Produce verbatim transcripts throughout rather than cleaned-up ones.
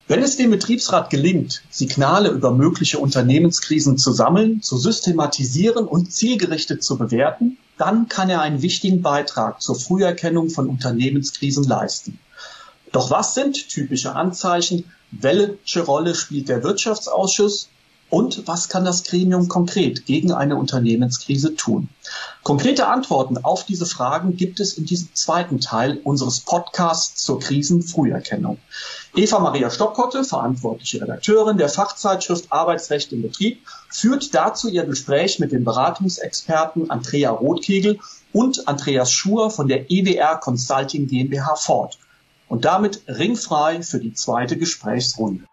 Wenn es dem Betriebsrat gelingt, Signale über mögliche Unternehmenskrisen zu sammeln, zu systematisieren und zielgerichtet zu bewerten, dann kann er einen wichtigen Beitrag zur Früherkennung von Unternehmenskrisen leisten. Doch was sind typische Anzeichen? Welche Rolle spielt der Wirtschaftsausschuss? Und was kann das Gremium konkret gegen eine Unternehmenskrise tun? Konkrete Antworten auf diese Fragen gibt es in diesem zweiten Teil unseres Podcasts zur Krisenfrüherkennung. Eva Maria Stockkotte, verantwortliche Redakteurin der Fachzeitschrift Arbeitsrecht im Betrieb, führt dazu ihr Gespräch mit den Beratungsexperten Andrea Rothkegel und Andreas Schur von der E W R Consulting GmbH fort. Und damit ringfrei für die zweite Gesprächsrunde.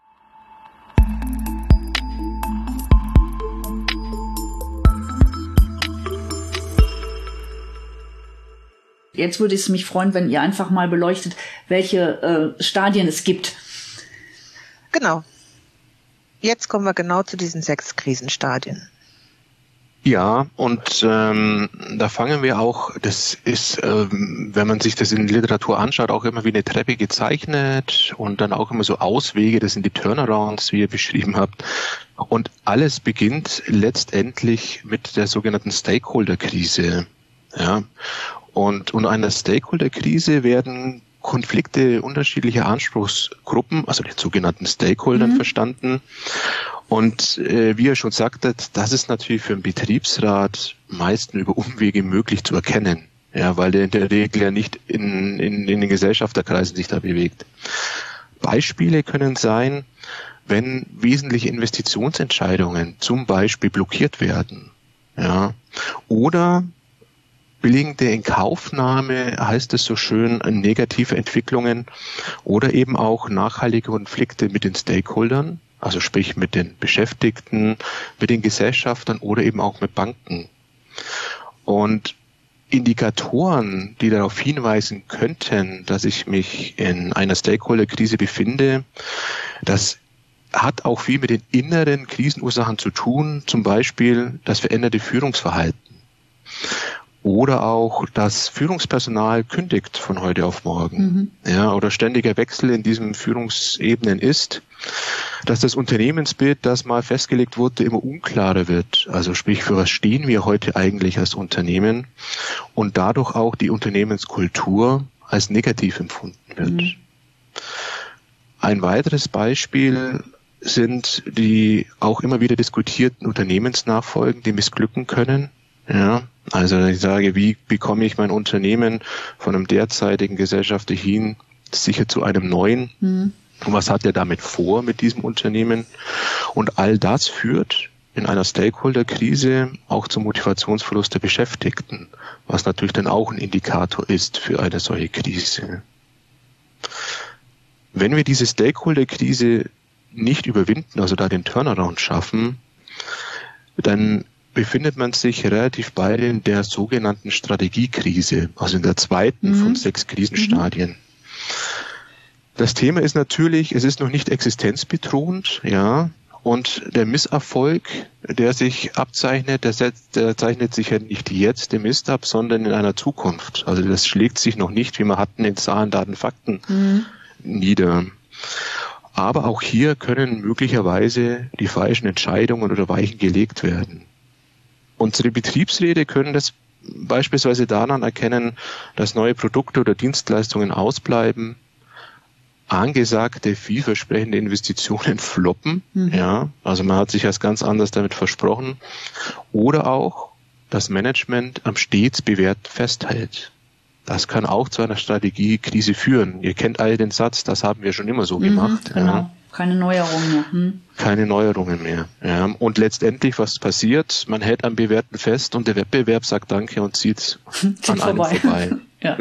Jetzt würde es mich freuen, wenn ihr einfach mal beleuchtet, welche äh, Stadien es gibt. Genau. Jetzt kommen wir genau zu diesen sechs Krisenstadien. Ja, und ähm, da fangen wir auch, das ist, ähm, wenn man sich das in der Literatur anschaut, auch immer wie eine Treppe gezeichnet und dann auch immer so Auswege, das sind die Turnarounds, wie ihr beschrieben habt. Und alles beginnt letztendlich mit der sogenannten Stakeholder-Krise. Ja. Und unter einer Stakeholder-Krise werden Konflikte unterschiedlicher Anspruchsgruppen, also den sogenannten Stakeholdern, mhm. verstanden. Und äh, wie ihr schon sagtet, das ist natürlich für einen Betriebsrat meist über Umwege möglich zu erkennen, ja, weil der in der Regel ja nicht in, in, in den Gesellschafterkreisen sich da bewegt. Beispiele können sein, wenn wesentliche Investitionsentscheidungen zum Beispiel blockiert werden, ja, oder billigende Inkaufnahme, heißt es so schön, negative Entwicklungen oder eben auch nachhaltige Konflikte mit den Stakeholdern, also sprich mit den Beschäftigten, mit den Gesellschaftern oder eben auch mit Banken. Und Indikatoren, die darauf hinweisen könnten, dass ich mich in einer Stakeholder-Krise befinde, das hat auch viel mit den inneren Krisenursachen zu tun, zum Beispiel das veränderte Führungsverhalten. Oder auch das Führungspersonal kündigt von heute auf morgen, mhm. ja, oder ständiger Wechsel in diesen Führungsebenen ist, dass das Unternehmensbild, das mal festgelegt wurde, immer unklarer wird. Also sprich, für was stehen wir heute eigentlich als Unternehmen und dadurch auch die Unternehmenskultur als negativ empfunden wird. Mhm. Ein weiteres Beispiel sind die auch immer wieder diskutierten Unternehmensnachfolgen, die missglücken können. Ja, also ich sage, wie bekomme ich mein Unternehmen von einem derzeitigen Gesellschafter hin sicher zu einem neuen? Mhm. Und was hat er damit vor mit diesem Unternehmen? Und all das führt in einer Stakeholder-Krise auch zum Motivationsverlust der Beschäftigten, was natürlich dann auch ein Indikator ist für eine solche Krise. Wenn wir diese Stakeholder-Krise nicht überwinden, also da den Turnaround schaffen, dann befindet man sich relativ bald in der sogenannten Strategiekrise, also in der zweiten mhm. von sechs Krisenstadien. Mhm. Das Thema ist natürlich, es ist noch nicht existenzbedrohend, ja, und der Misserfolg, der sich abzeichnet, der, setzt, der zeichnet sich ja nicht jetzt im Ist ab, sondern in einer Zukunft. Also das schlägt sich noch nicht, wie wir hatten, in Zahlen, Daten, Fakten mhm. nieder. Aber auch hier können möglicherweise die falschen Entscheidungen oder Weichen gelegt werden. Unsere Betriebsräte können das beispielsweise daran erkennen, dass neue Produkte oder Dienstleistungen ausbleiben, angesagte, vielversprechende Investitionen floppen, mhm. ja, also man hat sich erst ganz anders damit versprochen, oder auch das Management am stets Bewährten festhält. Das kann auch zu einer Strategiekrise führen. Ihr kennt alle den Satz, das haben wir schon immer so mhm, gemacht. Genau. Ja. Keine Neuerungen mehr. Hm. Keine Neuerungen mehr. Ja. Und letztendlich, was passiert? Man hält am Bewährten fest und der Wettbewerb sagt Danke und zieht an einem vorbei. ja.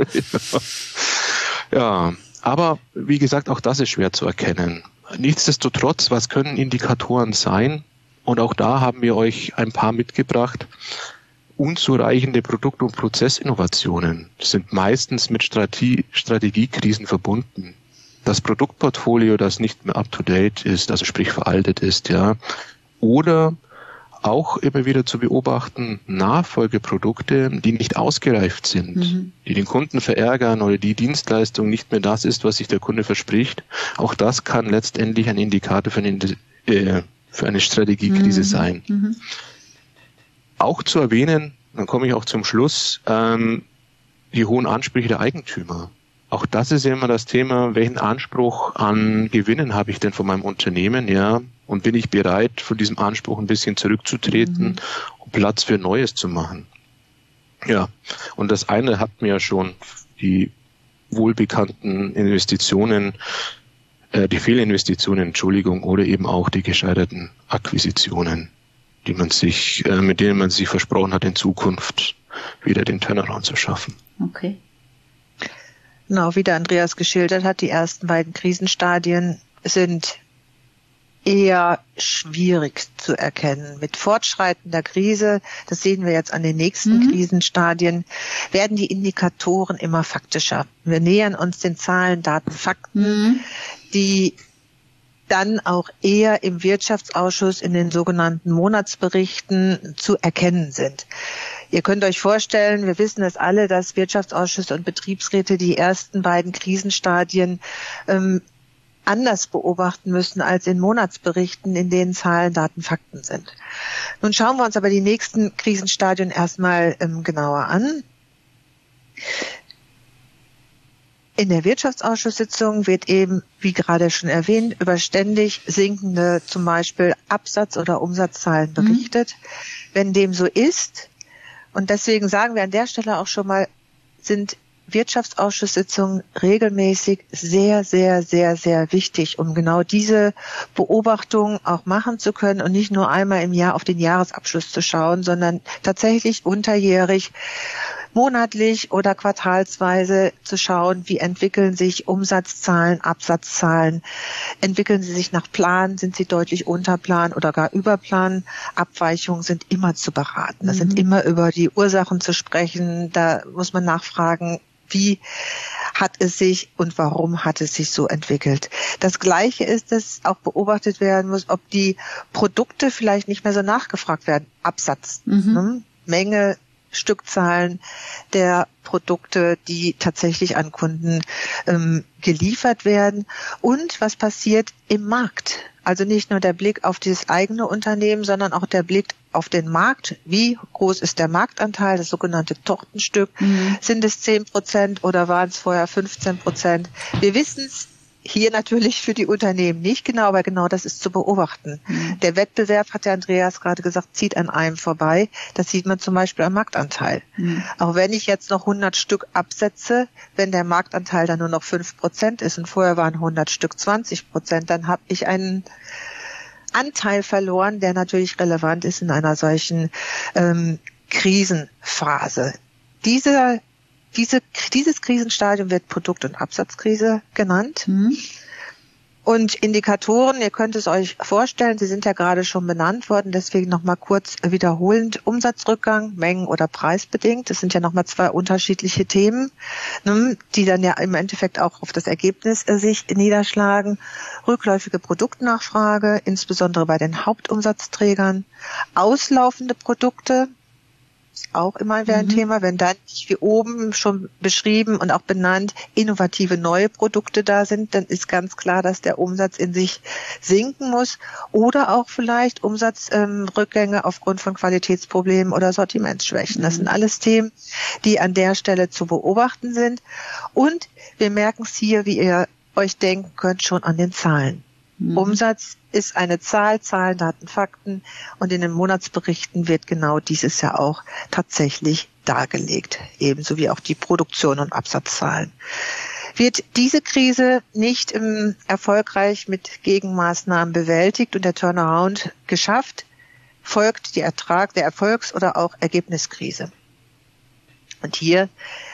ja, aber wie gesagt, auch das ist schwer zu erkennen. Nichtsdestotrotz, was können Indikatoren sein? Und auch da haben wir euch ein paar mitgebracht. Unzureichende Produkt- und Prozessinnovationen sind meistens mit Strategie- Strategiekrisen verbunden. Das Produktportfolio, das nicht mehr up-to-date ist, also sprich veraltet ist, ja. Oder auch immer wieder zu beobachten, Nachfolgeprodukte, die nicht ausgereift sind, mhm. die den Kunden verärgern oder die Dienstleistung nicht mehr das ist, was sich der Kunde verspricht. Auch das kann letztendlich ein Indikator für eine, äh, für eine Strategiekrise mhm. sein. Mhm. Auch zu erwähnen, dann komme ich auch zum Schluss, ähm, die hohen Ansprüche der Eigentümer. Auch das ist ja immer das Thema, welchen Anspruch an Gewinnen habe ich denn von meinem Unternehmen, ja, und bin ich bereit, von diesem Anspruch ein bisschen zurückzutreten, mhm. um Platz für Neues zu machen. Ja, und das eine hat mir ja schon die wohlbekannten Investitionen, äh, die Fehlinvestitionen, Entschuldigung, oder eben auch die gescheiterten Akquisitionen, die man sich, äh, mit denen man sich versprochen hat, in Zukunft wieder den Turnaround zu schaffen. Okay. Genau, wie der Andreas geschildert hat, die ersten beiden Krisenstadien sind eher schwierig zu erkennen. Mit fortschreitender Krise, das sehen wir jetzt an den nächsten mhm. Krisenstadien, werden die Indikatoren immer faktischer. Wir nähern uns den Zahlen, Daten, Fakten, mhm. die dann auch eher im Wirtschaftsausschuss in den sogenannten Monatsberichten zu erkennen sind. Ihr könnt euch vorstellen, wir wissen es alle, dass Wirtschaftsausschüsse und Betriebsräte die ersten beiden Krisenstadien ähm, anders beobachten müssen als in Monatsberichten, in denen Zahlen, Daten, Fakten sind. Nun schauen wir uns aber die nächsten Krisenstadien erstmal ähm, genauer an. In der Wirtschaftsausschusssitzung wird eben, wie gerade schon erwähnt, über ständig sinkende zum Beispiel Absatz- oder Umsatzzahlen berichtet. Mhm. Wenn dem so ist, und deswegen sagen wir an der Stelle auch schon mal, sind Wirtschaftsausschusssitzungen regelmäßig sehr, sehr, sehr, sehr wichtig, um genau diese Beobachtung auch machen zu können und nicht nur einmal im Jahr auf den Jahresabschluss zu schauen, sondern tatsächlich unterjährig, monatlich oder quartalsweise zu schauen, wie entwickeln sich Umsatzzahlen, Absatzzahlen, entwickeln sie sich nach Plan, sind sie deutlich unter Plan oder gar über Plan. Abweichungen sind immer zu beraten. Das mhm. sind immer über die Ursachen zu sprechen. Da muss man nachfragen, wie hat es sich und warum hat es sich so entwickelt. Das Gleiche ist, dass auch beobachtet werden muss, ob die Produkte vielleicht nicht mehr so nachgefragt werden. Absatz, mhm. ne? Menge, Stückzahlen der Produkte, die tatsächlich an Kunden ähm, geliefert werden und was passiert im Markt. Also nicht nur der Blick auf das eigene Unternehmen, sondern auch der Blick auf den Markt. Wie groß ist der Marktanteil, das sogenannte Tortenstück? Mhm. Sind es zehn Prozent oder waren es vorher fünfzehn Prozent? Wir wissen es hier natürlich für die Unternehmen nicht genau, aber genau das ist zu beobachten. Mhm. Der Wettbewerb, hat der Andreas gerade gesagt, zieht an einem vorbei. Das sieht man zum Beispiel am Marktanteil. Mhm. Auch wenn ich jetzt noch hundert Stück absetze, wenn der Marktanteil dann nur noch fünf Prozent ist und vorher waren hundert Stück zwanzig Prozent, dann habe ich einen Anteil verloren, der natürlich relevant ist in einer solchen ähm, Krisenphase. Diese Diese, dieses Krisenstadium wird Produkt- und Absatzkrise genannt. Mhm. Und Indikatoren, ihr könnt es euch vorstellen, sie sind ja gerade schon benannt worden, deswegen nochmal kurz wiederholend. Umsatzrückgang, Mengen- oder preisbedingt, das sind ja nochmal zwei unterschiedliche Themen, die dann ja im Endeffekt auch auf das Ergebnis sich niederschlagen. Rückläufige Produktnachfrage, insbesondere bei den Hauptumsatzträgern. Auslaufende Produkte, auch immer wieder ein mhm. Thema, wenn dann, wie oben schon beschrieben und auch benannt, innovative neue Produkte da sind, dann ist ganz klar, dass der Umsatz in sich sinken muss oder auch vielleicht Umsatzrückgänge ähm, aufgrund von Qualitätsproblemen oder Sortimentsschwächen. Mhm. Das sind alles Themen, die an der Stelle zu beobachten sind. Und wir merken es hier, wie ihr euch denken könnt, schon an den Zahlen. Mhm. Umsatz ist eine Zahl, Zahlen, Daten, Fakten und in den Monatsberichten wird genau dieses ja auch tatsächlich dargelegt, ebenso wie auch die Produktion und Absatzzahlen. Wird diese Krise nicht ähm, erfolgreich mit Gegenmaßnahmen bewältigt und der Turnaround geschafft, folgt die Ertrag der Erfolgs- oder auch Ergebniskrise. Und hier,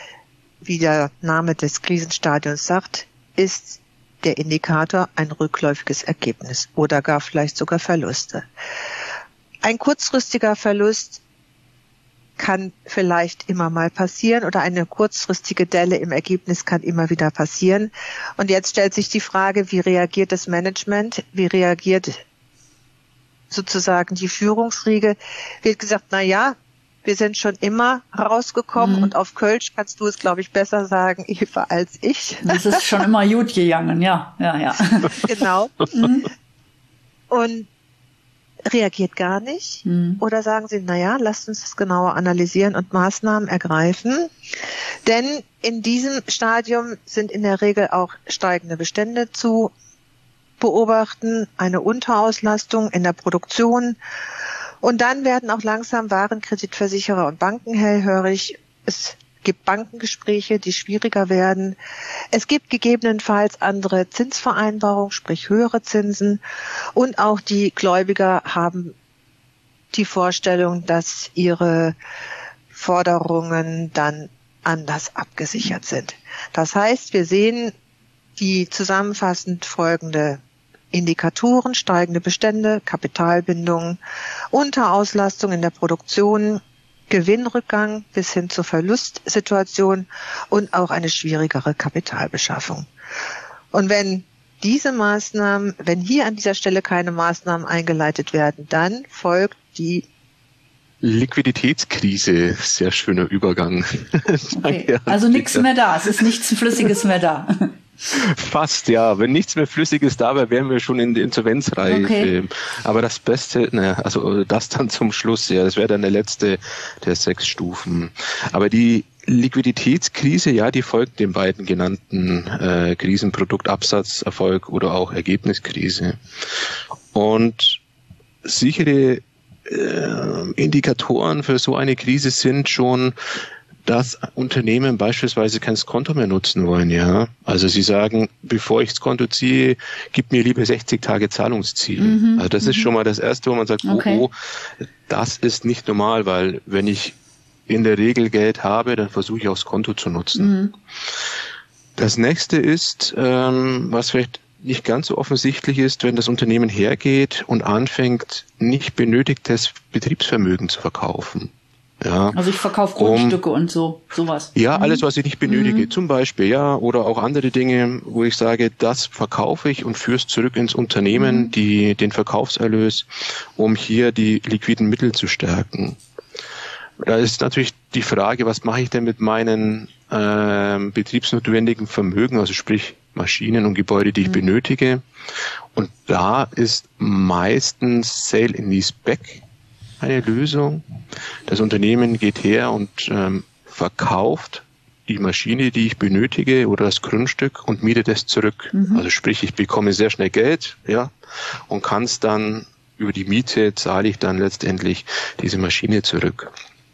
wie der Name des Krisenstadions sagt, ist der Indikator ein rückläufiges Ergebnis oder gar vielleicht sogar Verluste. Ein kurzfristiger Verlust kann vielleicht immer mal passieren oder eine kurzfristige Delle im Ergebnis kann immer wieder passieren. Und jetzt stellt sich die Frage, wie reagiert das Management, wie reagiert sozusagen die Führungsriege, wird gesagt, na ja, wir sind schon immer rausgekommen, mhm. und auf Kölsch kannst du es, glaube ich, besser sagen, Eva, als ich. Das ist schon immer gut gegangen, ja, ja, ja. Genau. Mhm. Und reagiert gar nicht. Mhm. Oder sagen sie, na ja, lasst uns das genauer analysieren und Maßnahmen ergreifen. Denn in diesem Stadium sind in der Regel auch steigende Bestände zu beobachten, eine Unterauslastung in der Produktion. Und dann werden auch langsam Warenkreditversicherer und Banken hellhörig. Es gibt Bankengespräche, die schwieriger werden. Es gibt gegebenenfalls andere Zinsvereinbarungen, sprich höhere Zinsen. Und auch die Gläubiger haben die Vorstellung, dass ihre Forderungen dann anders abgesichert sind. Das heißt, wir sehen die zusammenfassend folgende Indikatoren: steigende Bestände, Kapitalbindungen, Unterauslastung in der Produktion, Gewinnrückgang bis hin zur Verlustsituation und auch eine schwierigere Kapitalbeschaffung. Und wenn diese Maßnahmen, wenn hier an dieser Stelle keine Maßnahmen eingeleitet werden, dann folgt die Liquiditätskrise. Sehr schöner Übergang. Okay. Also nichts mehr da, es ist nichts Flüssiges mehr da. Fast, ja. Wenn nichts mehr Flüssiges da wäre, wären wir schon in der Insolvenzreihe. Okay. Aber das Beste, ne, also das dann zum Schluss, ja, das wäre dann der letzte der sechs Stufen. Aber die Liquiditätskrise, ja, die folgt den beiden genannten äh, Krisen, Produktabsatzerfolg oder auch Ergebniskrise. Und sichere äh, Indikatoren für so eine Krise sind schon, dass Unternehmen beispielsweise kein Skonto mehr nutzen wollen, ja. Also sie sagen, bevor ich das Konto ziehe, gib mir lieber sechzig Tage Zahlungsziel. Mhm, also das m- ist schon mal das Erste, wo man sagt, okay. oh, oh, das ist nicht normal, weil wenn ich in der Regel Geld habe, dann versuche ich auch das Konto zu nutzen. Mhm. Das Nächste ist, ähm, was vielleicht nicht ganz so offensichtlich ist, wenn das Unternehmen hergeht und anfängt, nicht benötigtes Betriebsvermögen zu verkaufen. Ja, also ich verkaufe Grundstücke um, und so, sowas. Ja, mhm. alles, was ich nicht benötige, mhm. zum Beispiel, ja, oder auch andere Dinge, wo ich sage, das verkaufe ich und führe es zurück ins Unternehmen, mhm. die, den Verkaufserlös, um hier die liquiden Mittel zu stärken. Da ist natürlich die Frage, was mache ich denn mit meinen äh, betriebsnotwendigen Vermögen, also sprich Maschinen und Gebäude, die ich mhm. benötige. Und da ist meistens Sale and Leaseback eine Lösung. Das Unternehmen geht her und ähm, verkauft die Maschine, die ich benötige, oder das Grundstück und mietet es zurück. Mhm. Also sprich, ich bekomme sehr schnell Geld, ja, und kann es dann über die Miete, zahle ich dann letztendlich diese Maschine zurück.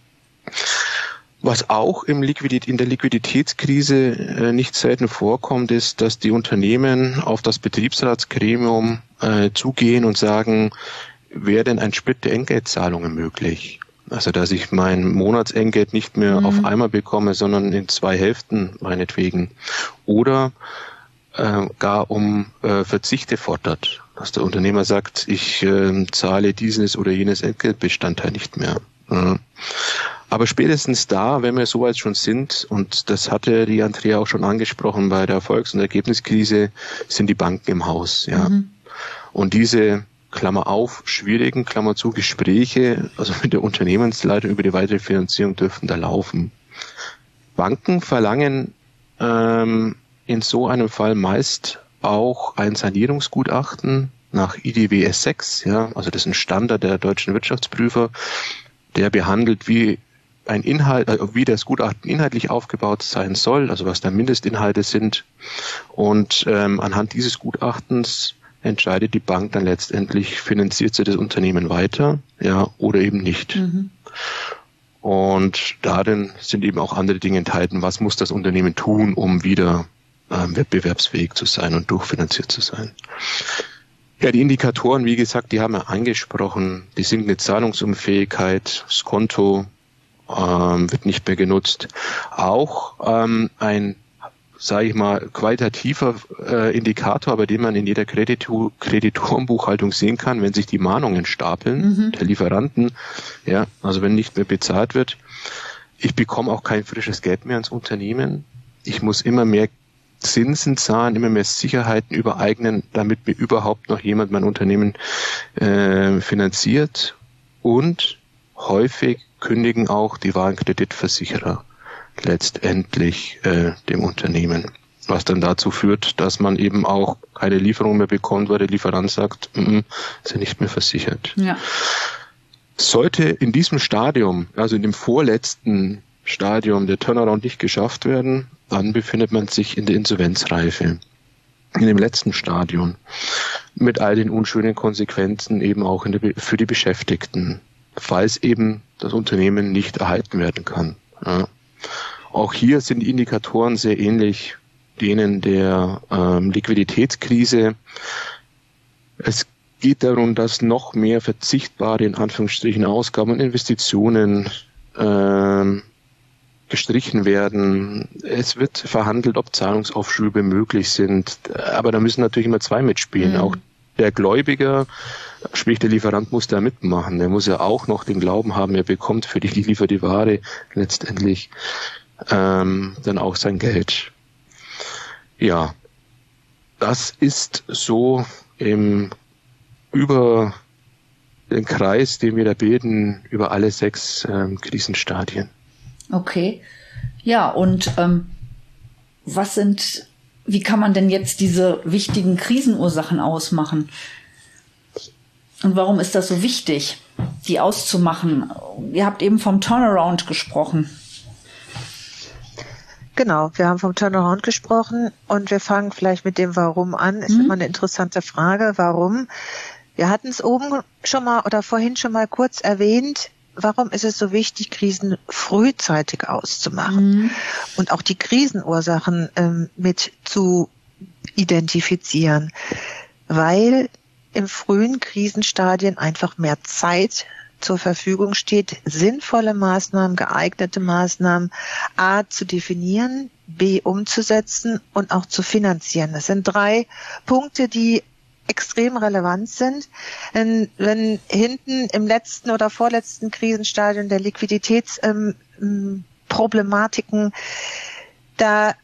Was auch im Liquidität, in der Liquiditätskrise äh, nicht selten vorkommt, ist, dass die Unternehmen auf das Betriebsratsgremium äh, zugehen und sagen, wäre denn ein Split der Entgeltzahlungen möglich? Also, dass ich mein Monatsentgelt nicht mehr mhm. auf einmal bekomme, sondern in zwei Hälften meinetwegen. Oder äh, gar um äh, Verzichte fordert. Dass der Unternehmer sagt, ich äh, zahle dieses oder jenes Entgeltbestandteil nicht mehr. Ja. Aber spätestens da, wenn wir soweit schon sind, und das hatte die Andrea auch schon angesprochen bei der Erfolgs- und Ergebniskrise, sind die Banken im Haus. Ja. Mhm. Und diese Klammer auf, schwierigen, Klammer zu, Gespräche, also mit der Unternehmensleitung über die weitere Finanzierung dürfen da laufen. Banken verlangen ähm, in so einem Fall meist auch ein Sanierungsgutachten nach I D W S sechs, ja, also das ist ein Standard der deutschen Wirtschaftsprüfer, der behandelt, wie ein Inhalt, also wie das Gutachten inhaltlich aufgebaut sein soll, also was da Mindestinhalte sind. Und ähm, anhand dieses Gutachtens entscheidet die Bank dann letztendlich, finanziert sie das Unternehmen weiter, ja, oder eben nicht. Mhm. Und darin sind eben auch andere Dinge enthalten. Was muss das Unternehmen tun, um wieder ähm, wettbewerbsfähig zu sein und durchfinanziert zu sein? Ja, die Indikatoren, wie gesagt, die haben wir angesprochen. Die sinkende Zahlungsunfähigkeit, das Konto ähm, wird nicht mehr genutzt. Auch ähm, ein sage ich mal, qualitativer äh, Indikator, bei dem man in jeder Kreditor- Kreditorenbuchhaltung sehen kann, wenn sich die Mahnungen stapeln, mhm. der Lieferanten, ja, also wenn nicht mehr bezahlt wird. Ich bekomme auch kein frisches Geld mehr ins Unternehmen. Ich muss immer mehr Zinsen zahlen, immer mehr Sicherheiten übereignen, damit mir überhaupt noch jemand mein Unternehmen äh, finanziert. Und häufig kündigen auch die Warenkreditversicherer letztendlich äh, dem Unternehmen, was dann dazu führt, dass man eben auch keine Lieferung mehr bekommt, weil der Lieferant sagt, mm, ist ja nicht mehr versichert. Ja. Sollte in diesem Stadium, also in dem vorletzten Stadium, der Turnaround nicht geschafft werden, dann befindet man sich in der Insolvenzreife, in dem letzten Stadium, mit all den unschönen Konsequenzen eben auch in der, für die Beschäftigten, falls eben das Unternehmen nicht erhalten werden kann. Ja. Auch hier sind die Indikatoren sehr ähnlich denen der ähm, Liquiditätskrise. Es geht darum, dass noch mehr verzichtbare, in Anführungsstrichen, Ausgaben und Investitionen ähm, gestrichen werden. Es wird verhandelt, ob Zahlungsaufschübe möglich sind. Aber da müssen natürlich immer zwei mitspielen. Mhm. Auch der Gläubiger, sprich der Lieferant, muss da mitmachen. Der muss ja auch noch den Glauben haben, er bekommt für die gelieferte Ware letztendlich ähm, dann auch sein Geld. Ja, das ist so im über den Kreis, den wir da bilden, über alle sechs ähm, Krisenstadien. Okay. Ja, und ähm, was sind, wie kann man denn jetzt diese wichtigen Krisenursachen ausmachen? Und warum ist das so wichtig, die auszumachen? Ihr habt eben vom Turnaround gesprochen. Genau, wir haben vom Turnaround gesprochen und wir fangen vielleicht mit dem Warum an. Ist Mhm. immer eine interessante Frage. Warum? Wir hatten es oben schon mal oder vorhin schon mal kurz erwähnt. Warum ist es so wichtig, Krisen frühzeitig auszumachen Mhm. und auch die Krisenursachen ähm, mit zu identifizieren? Weil im frühen Krisenstadien einfach mehr Zeit zur Verfügung steht, sinnvolle Maßnahmen, geeignete Maßnahmen A zu definieren, B umzusetzen und auch zu finanzieren. Das sind drei Punkte, die extrem relevant sind. Denn wenn hinten im letzten oder vorletzten Krisenstadium der Liquiditätsproblematiken, ähm, da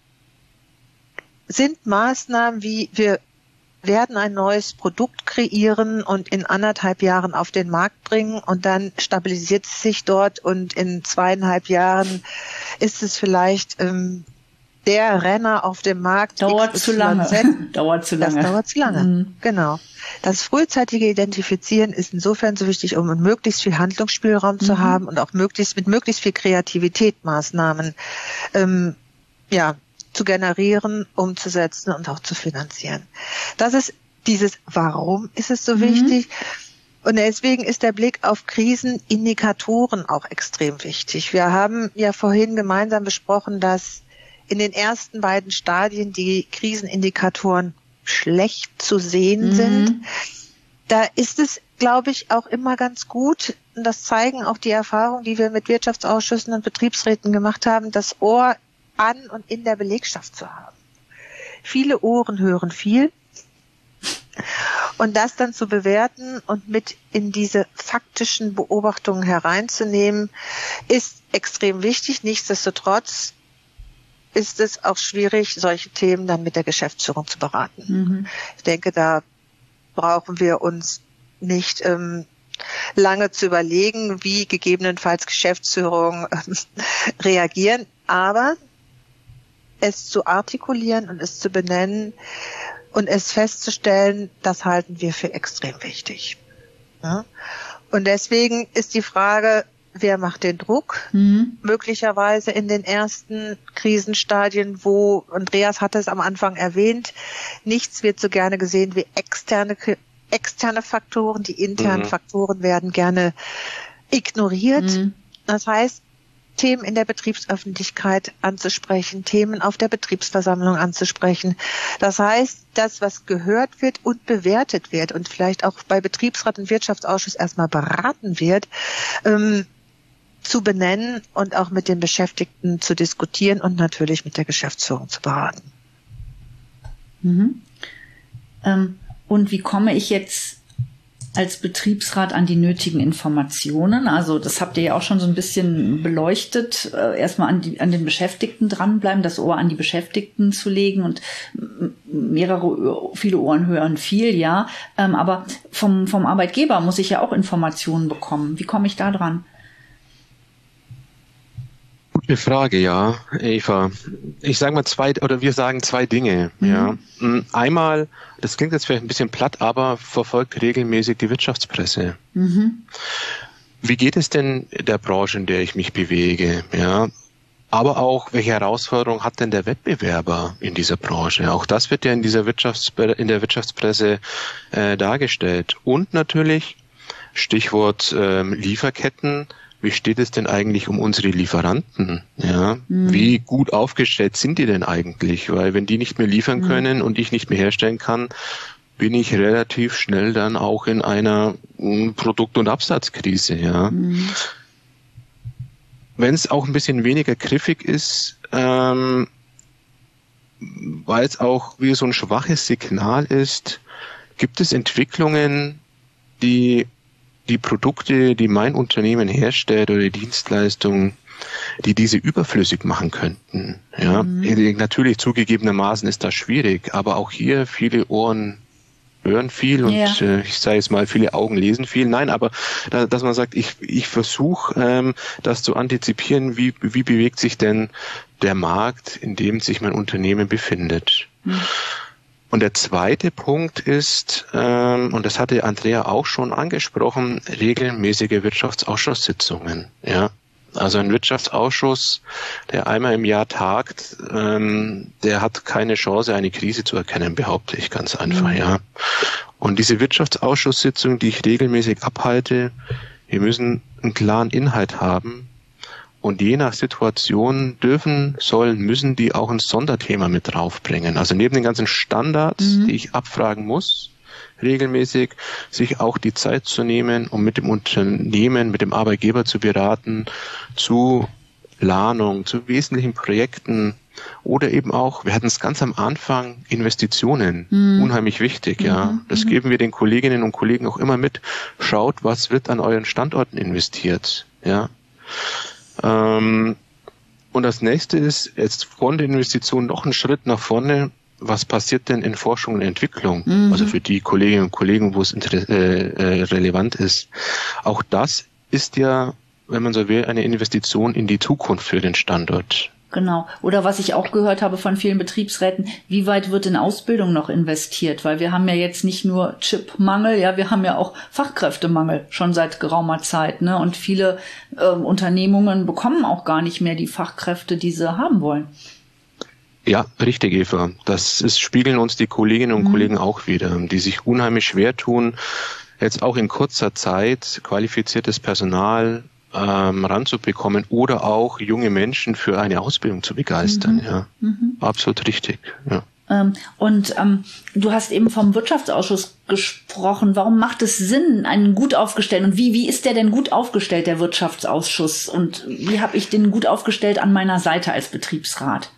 sind Maßnahmen wie wir werden ein neues Produkt kreieren und in anderthalb Jahren auf den Markt bringen und dann stabilisiert es sich dort und in zweieinhalb Jahren ist es vielleicht ähm, der Renner auf dem Markt. Dauert X zu Y lange. Z. Dauert zu lange. Das dauert zu lange. Mhm. Genau. Das frühzeitige Identifizieren ist insofern so wichtig, um möglichst viel Handlungsspielraum Mhm. zu haben und auch möglichst mit möglichst viel Kreativität Maßnahmen ähm, ja zu generieren, umzusetzen und auch zu finanzieren. Das ist dieses Warum ist es so Mhm. wichtig? Und deswegen ist der Blick auf Krisenindikatoren auch extrem wichtig. Wir haben ja vorhin gemeinsam besprochen, dass in den ersten beiden Stadien die Krisenindikatoren schlecht zu sehen Mhm. sind. Da ist es, glaube ich, auch immer ganz gut, und das zeigen auch die Erfahrungen, die wir mit Wirtschaftsausschüssen und Betriebsräten gemacht haben, das Ohr an und in der Belegschaft zu haben. Viele Ohren hören viel. Und das dann zu bewerten und mit in diese faktischen Beobachtungen hereinzunehmen, ist extrem wichtig. Nichtsdestotrotz ist es auch schwierig, solche Themen dann mit der Geschäftsführung zu beraten. Mhm. Ich denke, da brauchen wir uns nicht ähm, lange zu überlegen, wie gegebenenfalls Geschäftsführung ähm, reagieren, aber es zu artikulieren und es zu benennen und es festzustellen, das halten wir für extrem wichtig. Ja? Und deswegen ist die Frage, wer macht den Druck? Mhm. Möglicherweise in den ersten Krisenstadien, wo, Andreas hatte es am Anfang erwähnt, nichts wird so gerne gesehen wie externe, externe Faktoren. Die internen Mhm. Faktoren werden gerne ignoriert. Mhm. Das heißt, Themen in der Betriebsöffentlichkeit anzusprechen, Themen auf der Betriebsversammlung anzusprechen. Das heißt, das, was gehört wird und bewertet wird und vielleicht auch bei Betriebsrat und Wirtschaftsausschuss erstmal beraten wird, ähm, zu benennen und auch mit den Beschäftigten zu diskutieren und natürlich mit der Geschäftsführung zu beraten. Mhm. Ähm, und wie komme ich jetzt als Betriebsrat an die nötigen Informationen? Also das habt ihr ja auch schon so ein bisschen beleuchtet. Erstmal an, die, an den Beschäftigten dranbleiben, das Ohr an die Beschäftigten zu legen und mehrere, viele Ohren hören viel, ja. Aber vom, vom Arbeitgeber muss ich ja auch Informationen bekommen. Wie komme ich da dran? Gute Frage, ja, Eva. Ich sage mal zwei, oder wir sagen zwei Dinge. Mhm. Ja. Einmal, das klingt jetzt vielleicht ein bisschen platt, aber verfolgt regelmäßig die Wirtschaftspresse. Mhm. Wie geht es denn der Branche, in der ich mich bewege? Ja. Aber auch, welche Herausforderung hat denn der Wettbewerber in dieser Branche? Auch das wird ja in dieser Wirtschaftspre- in der Wirtschaftspresse äh, dargestellt. Und natürlich, Stichwort ähm, Lieferketten. Wie steht es denn eigentlich um unsere Lieferanten? Ja, mhm. Wie gut aufgestellt sind die denn eigentlich? Weil wenn die nicht mehr liefern können mhm. und ich nicht mehr herstellen kann, bin ich relativ schnell dann auch in einer m, Produkt- und Absatzkrise. Ja. Mhm. Wenn es auch ein bisschen weniger griffig ist, ähm, weil es auch wie so ein schwaches Signal ist, gibt es Entwicklungen, die die Produkte, die mein Unternehmen herstellt oder die Dienstleistungen, die diese überflüssig machen könnten. Ja, mhm. Natürlich zugegebenermaßen ist das schwierig, aber auch hier viele Ohren hören viel und ja. äh, ich sage jetzt mal, viele Augen lesen viel. Nein, aber da, dass man sagt, ich, ich versuche, ähm, das zu antizipieren, wie, wie bewegt sich denn der Markt, in dem sich mein Unternehmen befindet. Mhm. Und der zweite Punkt ist, ähm, und das hatte Andrea auch schon angesprochen, regelmäßige Wirtschaftsausschusssitzungen. Ja, also ein Wirtschaftsausschuss, der einmal im Jahr tagt, ähm, der hat keine Chance, eine Krise zu erkennen, behaupte ich ganz einfach. Mhm. Ja. Und diese Wirtschaftsausschusssitzungen, die ich regelmäßig abhalte, wir müssen einen klaren Inhalt haben. Und je nach Situation dürfen, sollen, müssen die auch ein Sonderthema mit draufbringen. Also neben den ganzen Standards, mhm. die ich abfragen muss, regelmäßig sich auch die Zeit zu nehmen, um mit dem Unternehmen, mit dem Arbeitgeber zu beraten, zu Planung, zu wesentlichen Projekten oder eben auch, wir hatten es ganz am Anfang, Investitionen, mhm. unheimlich wichtig, ja. Mhm. Das geben wir den Kolleginnen und Kollegen auch immer mit. Schaut, was wird an euren Standorten investiert, ja. Und das nächste ist jetzt von der Investition noch einen Schritt nach vorne. Was passiert denn in Forschung und Entwicklung? Mhm. Also für die Kolleginnen und Kollegen, wo es inter- äh, relevant ist. Auch das ist ja, wenn man so will, eine Investition in die Zukunft für den Standort. Genau. Oder was ich auch gehört habe von vielen Betriebsräten, wie weit wird in Ausbildung noch investiert? Weil wir haben ja jetzt nicht nur Chipmangel, ja, wir haben ja auch Fachkräftemangel schon seit geraumer Zeit, ne? Und viele äh, Unternehmungen bekommen auch gar nicht mehr die Fachkräfte, die sie haben wollen. Ja, richtig, Eva. Das ist, spiegeln uns die Kolleginnen und mhm. Kollegen auch wieder, die sich unheimlich schwer tun, jetzt auch in kurzer Zeit qualifiziertes Personal Ähm, ranzubekommen oder auch junge Menschen für eine Ausbildung zu begeistern. Mhm. Ja, mhm. Absolut richtig. Ja. Ähm, und ähm, du hast eben vom Wirtschaftsausschuss gesprochen. Warum macht es Sinn, einen gut aufgestellten, und wie wie ist der denn gut aufgestellt, der Wirtschaftsausschuss? Und wie habe ich den gut aufgestellt an meiner Seite als Betriebsrat?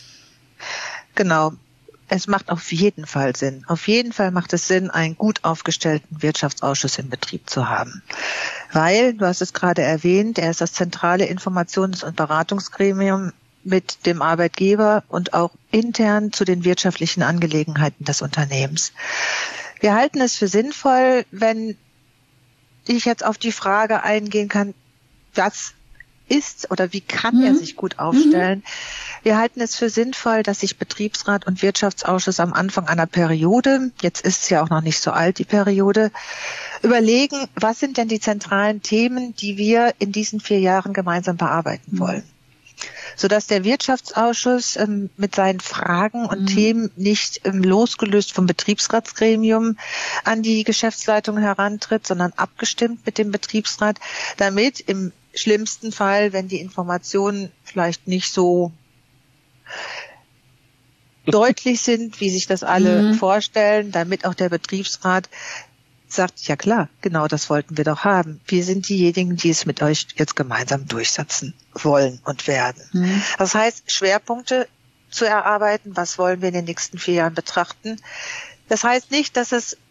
Genau. Es macht auf jeden Fall Sinn. Auf jeden Fall macht es Sinn, einen gut aufgestellten Wirtschaftsausschuss im Betrieb zu haben. Weil, du hast es gerade erwähnt, er ist das zentrale Informations- und Beratungsgremium mit dem Arbeitgeber und auch intern zu den wirtschaftlichen Angelegenheiten des Unternehmens. Wir halten es für sinnvoll, wenn ich jetzt auf die Frage eingehen kann, was ist oder wie kann mhm. er sich gut aufstellen. Mhm. Wir halten es für sinnvoll, dass sich Betriebsrat und Wirtschaftsausschuss am Anfang einer Periode, jetzt ist es ja auch noch nicht so alt, die Periode, überlegen, was sind denn die zentralen Themen, die wir in diesen vier Jahren gemeinsam bearbeiten mhm. wollen. Sodass der Wirtschaftsausschuss ähm, mit seinen Fragen und mhm. Themen nicht ähm, losgelöst vom Betriebsratsgremium an die Geschäftsleitung herantritt, sondern abgestimmt mit dem Betriebsrat, damit im schlimmsten Fall, wenn die Informationen vielleicht nicht so deutlich sind, wie sich das alle mhm. vorstellen, damit auch der Betriebsrat sagt, ja klar, genau das wollten wir doch haben. Wir sind diejenigen, die es mit euch jetzt gemeinsam durchsetzen wollen und werden. Mhm. Das heißt, Schwerpunkte zu erarbeiten, was wollen wir in den nächsten vier Jahren betrachten. Das heißt nicht, dass es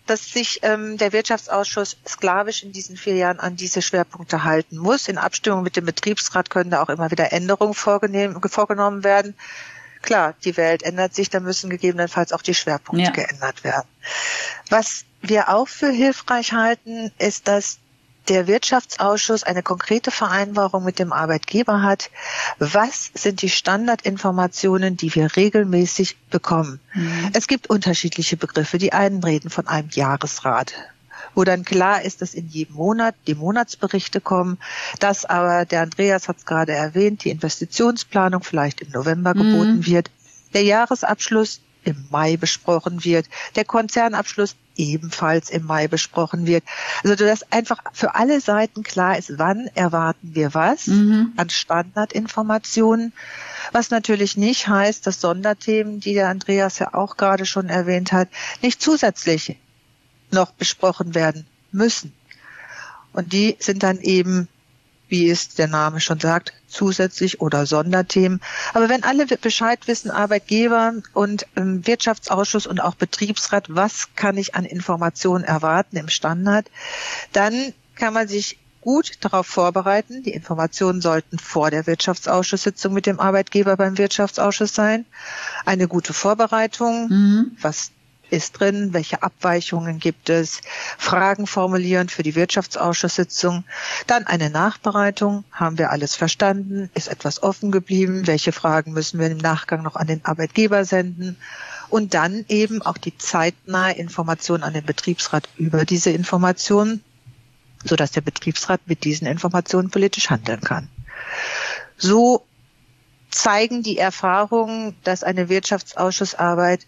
dass sich ähm, der Wirtschaftsausschuss sklavisch in diesen vier Jahren an diese Schwerpunkte halten muss. In Abstimmung mit dem Betriebsrat können da auch immer wieder Änderungen vorgenommen werden. Klar, die Welt ändert sich, da müssen gegebenenfalls auch die Schwerpunkte ja. geändert werden. Was wir auch für hilfreich halten, ist, dass der Wirtschaftsausschuss eine konkrete Vereinbarung mit dem Arbeitgeber hat. Was sind die Standardinformationen, die wir regelmäßig bekommen? Mhm. Es gibt unterschiedliche Begriffe. Die einen reden von einem Jahresrat, wo dann klar ist, dass in jedem Monat die Monatsberichte kommen, dass aber, der Andreas hat es gerade erwähnt, die Investitionsplanung vielleicht im November mhm. geboten wird, der Jahresabschluss im Mai besprochen wird, der Konzernabschluss ebenfalls im Mai besprochen wird. Also dass einfach für alle Seiten klar ist, wann erwarten wir was mhm. an Standardinformationen, was natürlich nicht heißt, dass Sonderthemen, die der Andreas ja auch gerade schon erwähnt hat, nicht zusätzlich noch besprochen werden müssen. Und die sind dann eben, wie es der Name schon sagt, zusätzlich oder Sonderthemen. Aber wenn alle Bescheid wissen, Arbeitgeber und ähm, Wirtschaftsausschuss und auch Betriebsrat, was kann ich an Informationen erwarten im Standard, dann kann man sich gut darauf vorbereiten. Die Informationen sollten vor der Wirtschaftsausschusssitzung mit dem Arbeitgeber beim Wirtschaftsausschuss sein. Eine gute Vorbereitung, mhm. was ist drin, welche Abweichungen gibt es, Fragen formulieren für die Wirtschaftsausschusssitzung, dann eine Nachbereitung, haben wir alles verstanden, ist etwas offen geblieben, welche Fragen müssen wir im Nachgang noch an den Arbeitgeber senden und dann eben auch die zeitnahe Information an den Betriebsrat über diese Informationen, sodass der Betriebsrat mit diesen Informationen politisch handeln kann. So zeigen die Erfahrungen, dass eine Wirtschaftsausschussarbeit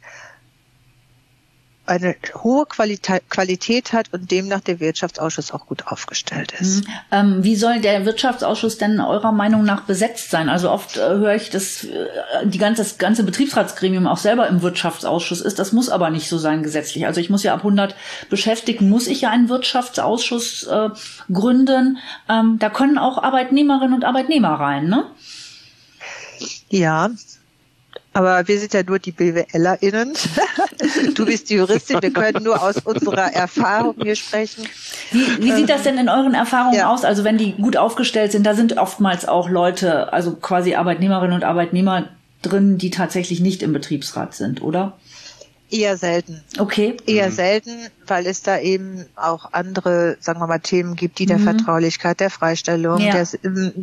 eine hohe Qualität, Qualität hat und demnach der Wirtschaftsausschuss auch gut aufgestellt ist. Mhm. Ähm, wie soll der Wirtschaftsausschuss denn eurer Meinung nach besetzt sein? Also oft äh, höre ich, dass äh, die ganze, das ganze Betriebsratsgremium auch selber im Wirtschaftsausschuss ist. Das muss aber nicht so sein gesetzlich. Also ich muss ja ab hundert Beschäftigten, muss ich ja einen Wirtschaftsausschuss äh, gründen. Ähm, da können auch Arbeitnehmerinnen und Arbeitnehmer rein, ne? Ja. Aber wir sind ja nur die BWLerInnen. Du bist die Juristin, wir können nur aus unserer Erfahrung hier sprechen. Wie, wie sieht das denn in euren Erfahrungen ja. aus? Also wenn die gut aufgestellt sind, da sind oftmals auch Leute, also quasi Arbeitnehmerinnen und Arbeitnehmer drin, die tatsächlich nicht im Betriebsrat sind, oder? Eher selten. Okay. Eher mhm. selten, weil es da eben auch andere, sagen wir mal, Themen gibt, die der mhm. Vertraulichkeit, der Freistellung, ja. der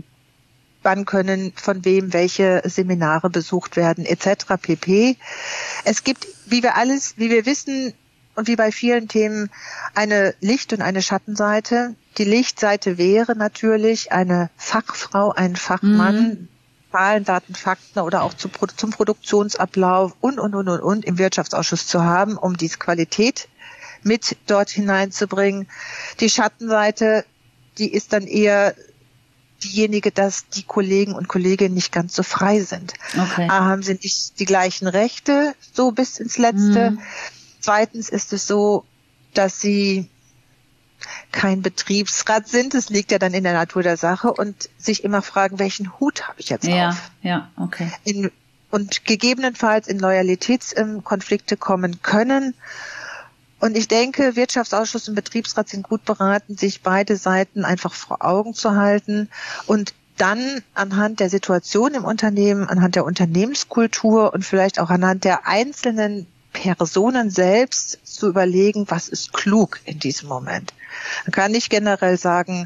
wann können von wem welche Seminare besucht werden, et cetera pp. Es gibt, wie wir alles, wie wir wissen und wie bei vielen Themen, eine Licht- und eine Schattenseite. Die Lichtseite wäre natürlich eine Fachfrau, ein Fachmann, mhm. Zahlen, Daten, Fakten oder auch zum, zum Produktionsablauf und, und, und, und, und im Wirtschaftsausschuss zu haben, um diese Qualität mit dort hineinzubringen. Die Schattenseite, die ist dann eher diejenige, dass die Kollegen und Kolleginnen nicht ganz so frei sind. Okay. A, haben sie nicht die gleichen Rechte, so bis ins Letzte. Mhm. Zweitens ist es so, dass sie kein Betriebsrat sind. Das liegt ja dann in der Natur der Sache und sich immer fragen, welchen Hut habe ich jetzt ja, auf? Ja, okay. In, und gegebenenfalls in Loyalitätskonflikte kommen können. Und ich denke, Wirtschaftsausschuss und Betriebsrat sind gut beraten, sich beide Seiten einfach vor Augen zu halten und dann anhand der Situation im Unternehmen, anhand der Unternehmenskultur und vielleicht auch anhand der einzelnen Personen selbst zu überlegen, was ist klug in diesem Moment. Man kann nicht generell sagen,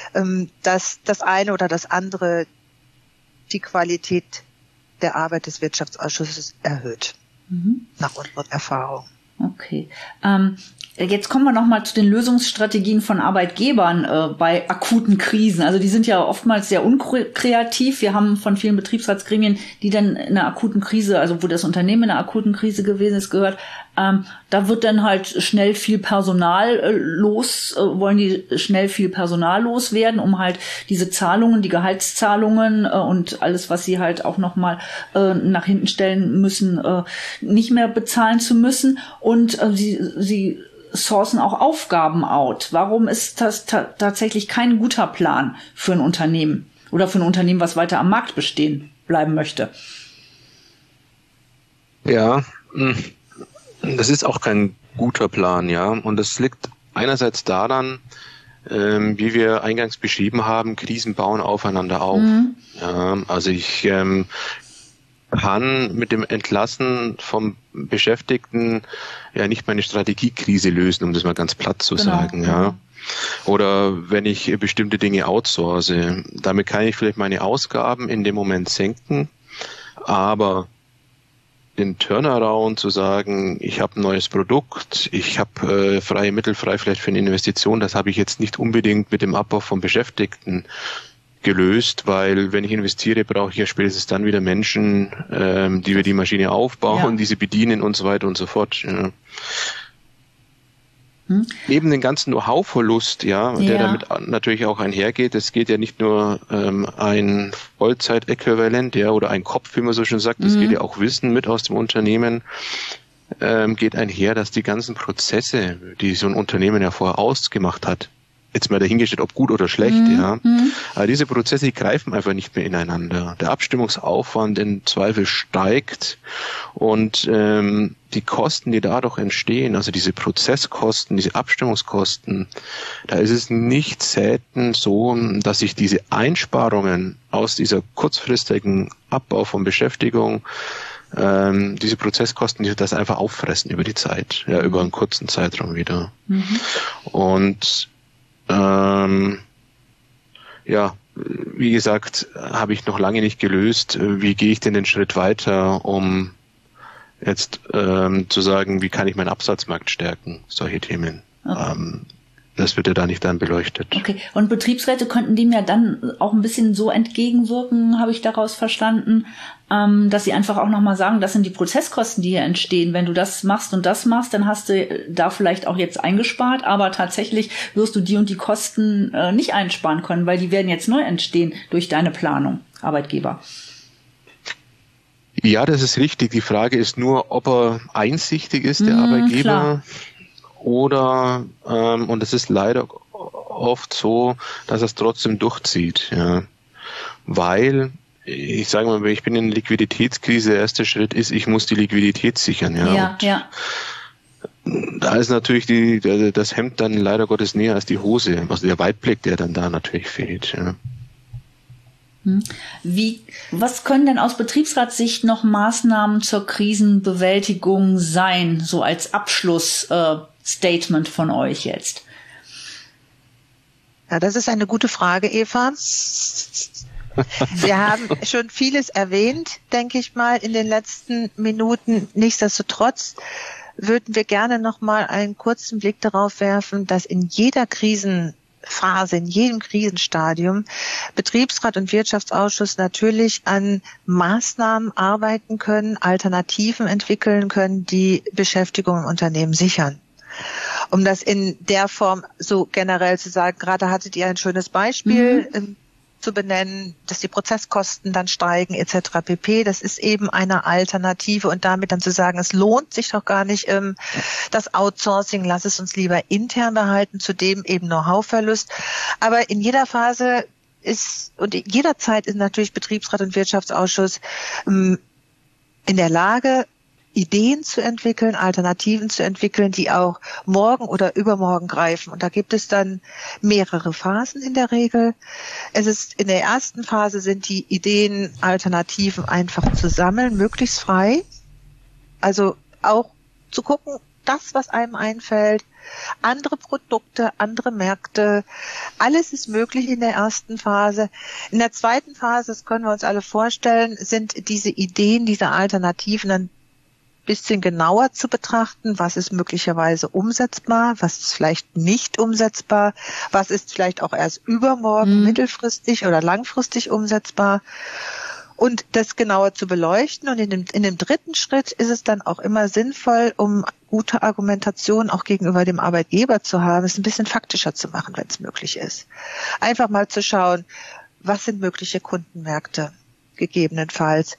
dass das eine oder das andere die Qualität der Arbeit des Wirtschaftsausschusses erhöht, mhm. nach unseren Erfahrungen. Okay. Ähm, jetzt kommen wir nochmal zu den Lösungsstrategien von Arbeitgebern äh, bei akuten Krisen. Also die sind ja oftmals sehr unkreativ. Wir haben von vielen Betriebsratsgremien, die dann in einer akuten Krise, also wo das Unternehmen in einer akuten Krise gewesen ist, gehört, ähm, da wird dann halt schnell viel Personal äh, los, äh, wollen die schnell viel Personal loswerden, um halt diese Zahlungen, die Gehaltszahlungen äh, und alles, was sie halt auch nochmal äh, nach hinten stellen müssen, äh, nicht mehr bezahlen zu müssen. Und äh, sie, sie sourcen auch Aufgaben out. Warum ist das ta- tatsächlich kein guter Plan für ein Unternehmen oder für ein Unternehmen, was weiter am Markt bestehen bleiben möchte? Ja, das ist auch kein guter Plan, ja. Und das liegt einerseits daran, ähm, wie wir eingangs beschrieben haben, Krisen bauen aufeinander auf. Mhm. Ja, also ich ähm, kann mit dem Entlassen vom Beschäftigten ja nicht meine Strategiekrise lösen, um das mal ganz platt zu genau. sagen, ja. Oder wenn ich bestimmte Dinge outsource, damit kann ich vielleicht meine Ausgaben in dem Moment senken, aber den Turnaround zu sagen, ich habe ein neues Produkt, ich habe äh, freie Mittel frei vielleicht für eine Investition, das habe ich jetzt nicht unbedingt mit dem Abbau von Beschäftigten gelöst, weil wenn ich investiere, brauche ich ja spätestens dann wieder Menschen, ähm, die wir die Maschine aufbauen, ja. die sie bedienen und so weiter und so fort. Ja. Hm? Neben den ganzen Know-how-Verlust, ja, der ja. damit natürlich auch einhergeht, es geht ja nicht nur ähm, ein Vollzeitäquivalent, ja, oder ein Kopf, wie man so schön sagt, es mhm. geht ja auch Wissen mit aus dem Unternehmen, ähm, geht einher, dass die ganzen Prozesse, die so ein Unternehmen ja vorher ausgemacht hat, jetzt mal dahingestellt, ob gut oder schlecht, mhm. ja. Aber diese Prozesse, die greifen einfach nicht mehr ineinander. Der Abstimmungsaufwand im Zweifel steigt und ähm, die Kosten, die dadurch entstehen, also diese Prozesskosten, diese Abstimmungskosten, da ist es nicht selten so, dass sich diese Einsparungen aus dieser kurzfristigen Abbau von Beschäftigung, ähm, diese Prozesskosten, die das einfach auffressen über die Zeit, ja, über einen kurzen Zeitraum wieder. Mhm. Und Ähm, ja, wie gesagt, habe ich noch lange nicht gelöst. Wie gehe ich denn den Schritt weiter, um jetzt ähm, zu sagen, wie kann ich meinen Absatzmarkt stärken? Solche Themen. Okay. Ähm, das wird ja da nicht dann beleuchtet. Okay. Und Betriebsräte könnten dem ja dann auch ein bisschen so entgegenwirken, habe ich daraus verstanden, ähm, dass sie einfach auch nochmal sagen, das sind die Prozesskosten, die hier entstehen. Wenn du das machst und das machst, dann hast du da vielleicht auch jetzt eingespart, aber tatsächlich wirst du die und die Kosten äh, nicht einsparen können, weil die werden jetzt neu entstehen durch deine Planung, Arbeitgeber. Ja, das ist richtig. Die Frage ist nur, ob er einsichtig ist, der mmh, Arbeitgeber. Klar. Oder, ähm, und es ist leider oft so, dass er es trotzdem durchzieht, ja. Weil, ich sage mal, ich bin in einer Liquiditätskrise, der erste Schritt ist, ich muss die Liquidität sichern, ja. Ja, ja. Da ist natürlich die, das Hemd dann leider Gottes näher als die Hose, also der Weitblick, der dann da natürlich fehlt, ja. Wie, was können denn aus Betriebsratssicht noch Maßnahmen zur Krisenbewältigung sein, so als Abschlussstatement äh, von euch jetzt? Ja, das ist eine gute Frage, Eva. Wir haben schon vieles erwähnt, denke ich mal, in den letzten Minuten. Nichtsdestotrotz würden wir gerne noch mal einen kurzen Blick darauf werfen, dass in jeder Krisen Phase, in jedem Krisenstadium Betriebsrat und Wirtschaftsausschuss natürlich an Maßnahmen arbeiten können, Alternativen entwickeln können, die Beschäftigung im Unternehmen sichern. Um das in der Form so generell zu sagen, gerade hattet ihr ein schönes Beispiel mhm. zu benennen, dass die Prozesskosten dann steigen et cetera pp. Das ist eben eine Alternative und damit dann zu sagen, es lohnt sich doch gar nicht ähm, das Outsourcing, lass es uns lieber intern behalten, zudem eben Know-how-Verlust. Aber in jeder Phase ist und jederzeit ist natürlich Betriebsrat und Wirtschaftsausschuss ähm, in der Lage, Ideen zu entwickeln, Alternativen zu entwickeln, die auch morgen oder übermorgen greifen. Und da gibt es dann mehrere Phasen in der Regel. Es ist in der ersten Phase sind die Ideen, Alternativen einfach zu sammeln, möglichst frei. Also auch zu gucken, das, was einem einfällt, andere Produkte, andere Märkte, alles ist möglich in der ersten Phase. In der zweiten Phase, das können wir uns alle vorstellen, sind diese Ideen, diese Alternativen dann bisschen genauer zu betrachten, was ist möglicherweise umsetzbar, was ist vielleicht nicht umsetzbar, was ist vielleicht auch erst übermorgen, mhm. mittelfristig oder langfristig umsetzbar und das genauer zu beleuchten. Und in dem, in dem dritten Schritt ist es dann auch immer sinnvoll, um gute Argumentation auch gegenüber dem Arbeitgeber zu haben, es ein bisschen faktischer zu machen, wenn es möglich ist. Einfach mal zu schauen, was sind mögliche Kundenmärkte gegebenenfalls,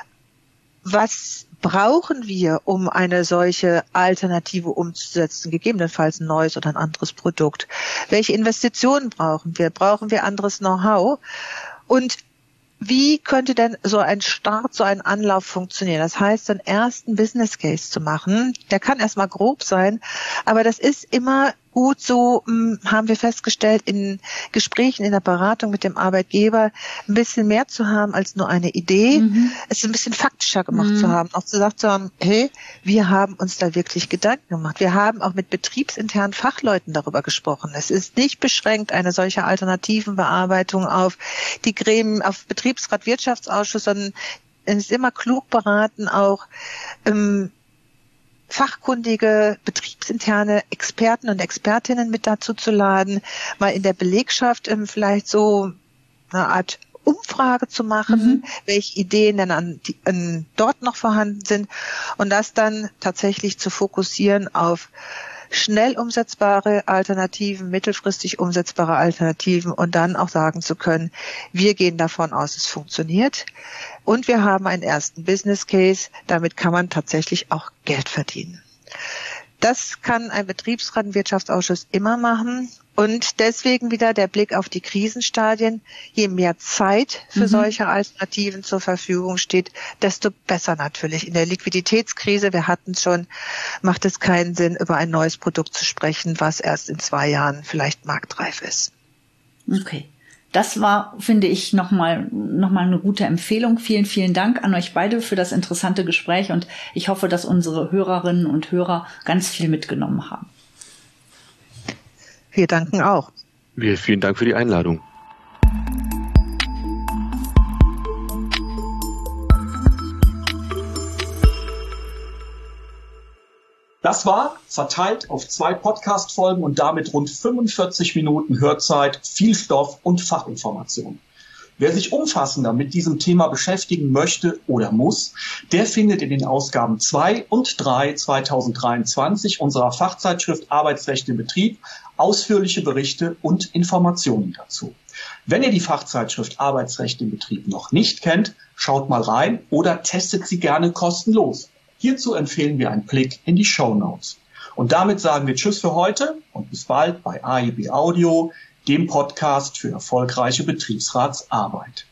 was brauchen wir, um eine solche Alternative umzusetzen, gegebenenfalls ein neues oder ein anderes Produkt? Welche Investitionen brauchen wir? Brauchen wir anderes Know-how? Und wie könnte denn so ein Start, so ein Anlauf funktionieren? Das heißt, einen ersten Business Case zu machen, der kann erstmal grob sein, aber das ist immer gut so, haben wir festgestellt, in Gesprächen, in der Beratung mit dem Arbeitgeber ein bisschen mehr zu haben als nur eine Idee, mhm. es ein bisschen faktischer gemacht mhm. zu haben, auch gesagt zu haben, hey, wir haben uns da wirklich Gedanken gemacht. Wir haben auch mit betriebsinternen Fachleuten darüber gesprochen. Es ist nicht beschränkt, eine solche alternativen Bearbeitung auf die Gremien, auf Betriebsrat, Wirtschaftsausschuss, sondern es ist immer klug beraten, auch ähm, fachkundige, betriebsinterne Experten und Expertinnen mit dazu zu laden, mal in der Belegschaft ähm, vielleicht so eine Art Umfrage zu machen, mhm. welche Ideen denn an, die, an dort noch vorhanden sind und das dann tatsächlich zu fokussieren auf schnell umsetzbare Alternativen, mittelfristig umsetzbare Alternativen und dann auch sagen zu können, wir gehen davon aus, es funktioniert und wir haben einen ersten Business Case, damit kann man tatsächlich auch Geld verdienen. Das kann ein Betriebsrat, ein Wirtschaftsausschuss immer machen und deswegen wieder der Blick auf die Krisenstadien. Je mehr Zeit für mhm. solche Alternativen zur Verfügung steht, desto besser natürlich. In der Liquiditätskrise, wir hatten es schon, macht es keinen Sinn, über ein neues Produkt zu sprechen, was erst in zwei Jahren vielleicht marktreif ist. Okay. Das war, finde ich, nochmal noch mal eine gute Empfehlung. Vielen, vielen Dank an euch beide für das interessante Gespräch und ich hoffe, dass unsere Hörerinnen und Hörer ganz viel mitgenommen haben. Wir danken auch. Wir vielen Dank für die Einladung. Das war verteilt auf zwei Podcast-Folgen und damit rund fünfundvierzig Minuten Hörzeit, viel Stoff und Fachinformation. Wer sich umfassender mit diesem Thema beschäftigen möchte oder muss, der findet in den Ausgaben zwei und drei zweitausenddreiundzwanzig unserer Fachzeitschrift Arbeitsrecht im Betrieb ausführliche Berichte und Informationen dazu. Wenn ihr die Fachzeitschrift Arbeitsrecht im Betrieb noch nicht kennt, schaut mal rein oder testet sie gerne kostenlos. Hierzu empfehlen wir einen Blick in die Shownotes. Und damit sagen wir Tschüss für heute und bis bald bei A I B Audio, dem Podcast für erfolgreiche Betriebsratsarbeit.